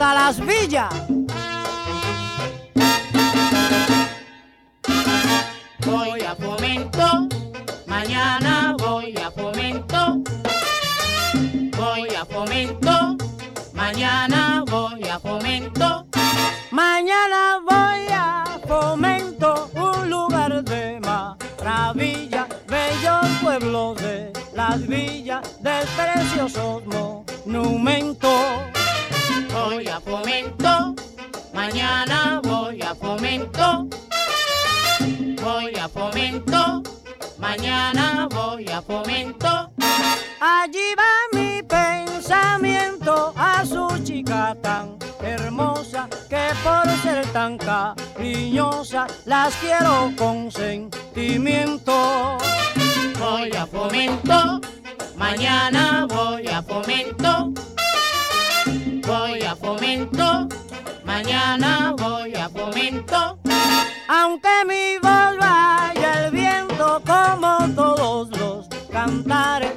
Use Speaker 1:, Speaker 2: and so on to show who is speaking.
Speaker 1: hasta las villas.
Speaker 2: Voy a Fomento, mañana voy a Fomento. Voy a Fomento, mañana voy a Fomento.
Speaker 1: Mañana voy a Fomento, un lugar de maravilla, bellos pueblos de las villas del precioso monumento.
Speaker 2: Voy a Fomento, mañana voy a Fomento. Voy a Fomento, mañana voy a Fomento.
Speaker 1: Allí va mi pensamiento a su chica tan hermosa, que por ser tan cariñosa las quiero con sentimiento.
Speaker 2: Voy a Fomento, mañana voy a Fomento. Voy a Fomento, mañana voy a Fomento.
Speaker 1: Aunque mi voz vaya el viento como todos los cantares,